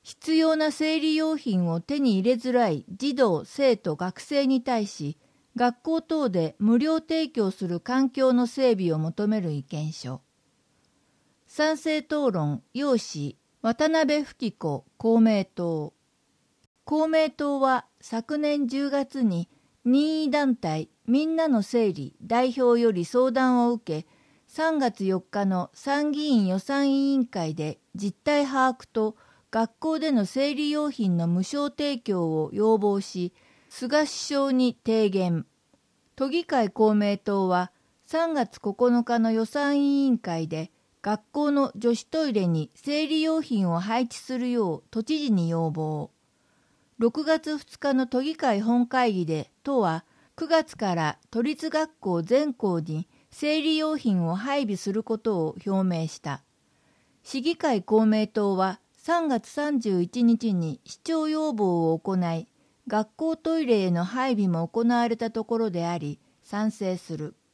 必要な生理用品を手に入れづらい児童・生徒・学生に対し、学校等で無料提供する環境の整備を求める意見書。賛成討論、要旨、渡辺富貴子、公明党。公明党は昨年10月に任意団体みんなの整理代表より相談を受け、3月4日の参議院予算委員会で実態把握と学校での生理用品の無償提供を要望し、菅首相に提言。都議会公明党は3月9日の予算委員会で学校の女子トイレに生理用品を配置するよう都知事に要望。6月2日の都議会本会議で都は9月から都立学校全校に生理用品を配備することを表明した。市議会公明党は3月31日に市長要望を行い、学校トイレへの配備も行われたところであり、賛成する。